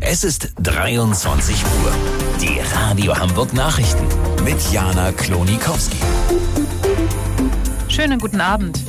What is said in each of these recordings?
Es ist 23 Uhr. Die Radio Hamburg Nachrichten mit Jana Klonikowski. Schönen guten Abend.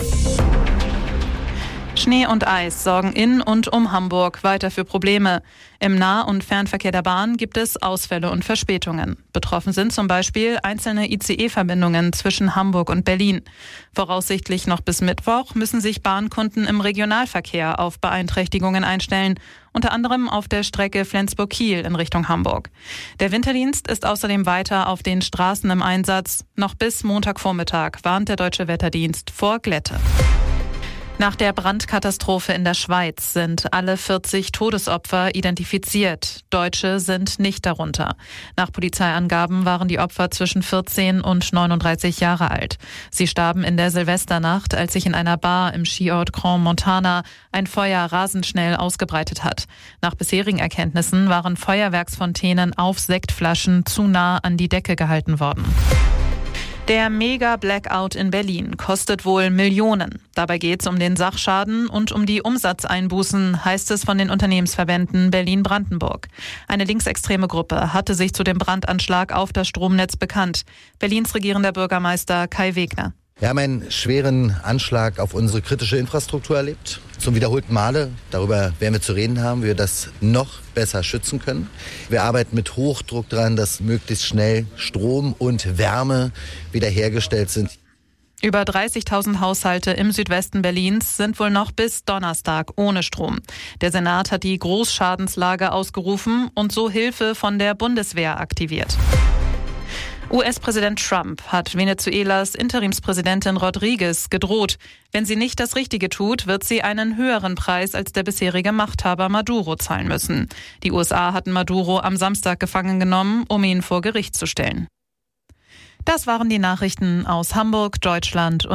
Schnee und Eis sorgen in und um Hamburg weiter für Probleme. Im Nah- und Fernverkehr der Bahn gibt es Ausfälle und Verspätungen. Betroffen sind zum Beispiel einzelne ICE-Verbindungen zwischen Hamburg und Berlin. Voraussichtlich noch bis Mittwoch müssen sich Bahnkunden im Regionalverkehr auf Beeinträchtigungen einstellen, unter anderem auf der Strecke Flensburg-Kiel in Richtung Hamburg. Der Winterdienst ist außerdem weiter auf den Straßen im Einsatz. Noch bis Montagvormittag warnt der Deutsche Wetterdienst vor Glätte. Nach der Brandkatastrophe in der Schweiz sind alle 40 Todesopfer identifiziert. Deutsche sind nicht darunter. Nach Polizeiangaben waren die Opfer zwischen 14 und 39 Jahre alt. Sie starben in der Silvesternacht, als sich in einer Bar im Skiort Grand Montana ein Feuer rasend schnell ausgebreitet hat. Nach bisherigen Erkenntnissen waren Feuerwerksfontänen auf Sektflaschen zu nah an die Decke gehalten worden. Der Mega-Blackout in Berlin kostet wohl Millionen. Dabei geht es um den Sachschaden und um die Umsatzeinbußen, heißt es von den Unternehmensverbänden Berlin-Brandenburg. Eine linksextreme Gruppe hatte sich zu dem Brandanschlag auf das Stromnetz bekannt. Berlins regierender Bürgermeister Kai Wegner. Wir haben einen schweren Anschlag auf unsere kritische Infrastruktur erlebt. Zum wiederholten Male. Darüber werden wir zu reden haben, wie wir das noch besser schützen können. Wir arbeiten mit Hochdruck daran, dass möglichst schnell Strom und Wärme wiederhergestellt sind. Über 30.000 Haushalte im Südwesten Berlins sind wohl noch bis Donnerstag ohne Strom. Der Senat hat die Großschadenslage ausgerufen und so Hilfe von der Bundeswehr aktiviert. US-Präsident Trump hat Venezuelas Interimspräsidentin Rodriguez gedroht. Wenn sie nicht das Richtige tut, wird sie einen höheren Preis als der bisherige Machthaber Maduro zahlen müssen. Die USA hatten Maduro am Samstag gefangen genommen, um ihn vor Gericht zu stellen. Das waren die Nachrichten aus Hamburg, Deutschland und